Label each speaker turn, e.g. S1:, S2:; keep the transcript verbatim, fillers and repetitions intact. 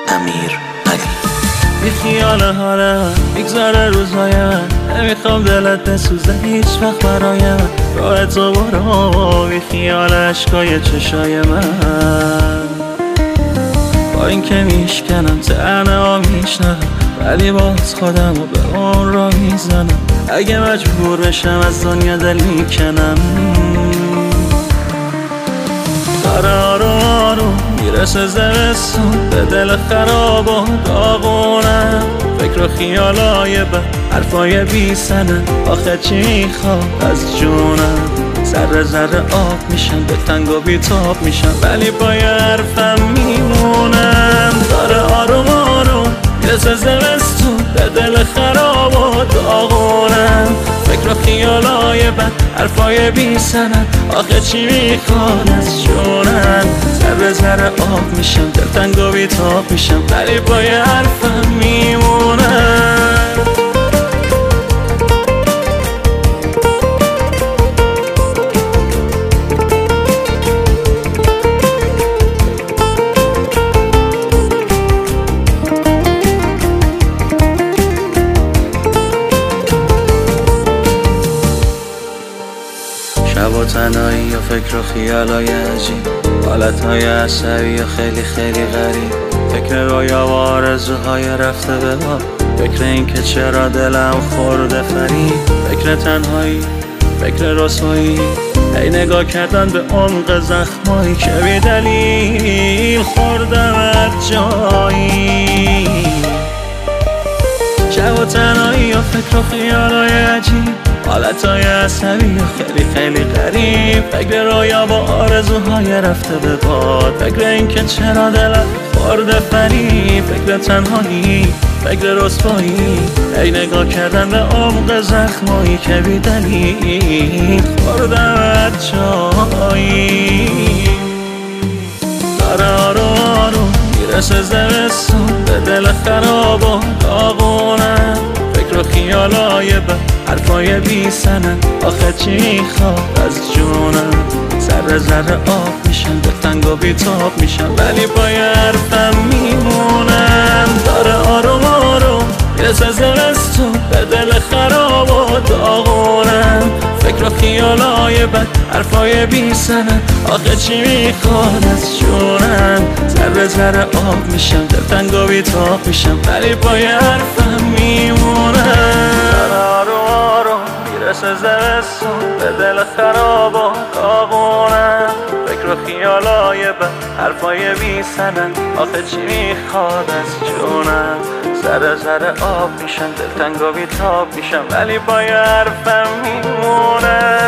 S1: امیر علی.
S2: بی خیال حالم میگذره روزهایم، نمیخوام دلت بسوزه هیچ وقت برایم. راه تو برو بی خیال عشقای چشای من. با این که میشکنم تنه ها میشنم، ولی باز خودم رو به اون را میزنم. اگه مجبور بشم از دنیا دل میکنم. داره آروم آروم میرسه زمستون، به دل خراب و داغونم. فکر و خیالای بد، حرفای بی سنن، آخه چی میخواد از جونم. ذره ذره آب میشم، به تنگ و بیتاب میشم، ولی با یه حرفم میمونم. داره آروم آروم میرسه زمستون، به دل خراب و داغونم. فکر و خیالای بد، حرفای بی سنن، آخه چی میخواد از جونم. ذره ذره آب میشم، دلتنگ و بیتاب میشم، ولی با یه حرفم میمونم. شب و تنهایی و فکر و خیالای عجیب، حالتهای عصبی و خیلی خیلی غریب. فکر رویا و آرزوهای رفته به باد، فکر این که چرا دلم خورده فریب. فکر تنهایی، فکر رسوایی، ای نگاه کردن به عمق زخمایی که بی دلیل خوردم از جایی. شب و تنهایی و فکر و خیالای عجیب، حالتهای عصبی و خیلی خیلی غریب. فکر رویا با آرزوهای رفته به باد، فکر این که چرا دلم خورده فریب. فکر تنهایی، فکر رسوایی، ای نگاه کردن به عمق زخمایی که بی دلیل خوردم از جایی. داره آروم آروم میرسه زمستون، به دل خراب و داغونم. فکر و خیالای بد، حرفای بی سنن، آخه چی میخواد از جونم. ذره ذره آب میشم، دلتنگ و بیتاب میشم، ولی با یه حرفم میمونم. داره آروم آروم میرسه زمستون، به دل خراب و داغونم. فکر و خیالای بد، حرفای بی سنن، آخه چی میخواد از جونم. ذره ذره آب میشم، دلتنگ و بیتاب میشم، ولی با یه حرفم میمونم. میرسه زمستون، به دل خراب و داغونم. فکر و خیالای بد، حرفای بی سنن، آخه چی میخواد از جونم. ذره ذره آب میشم، دلتنگ و بیتاب میشم، ولی با یه حرفم میمونم.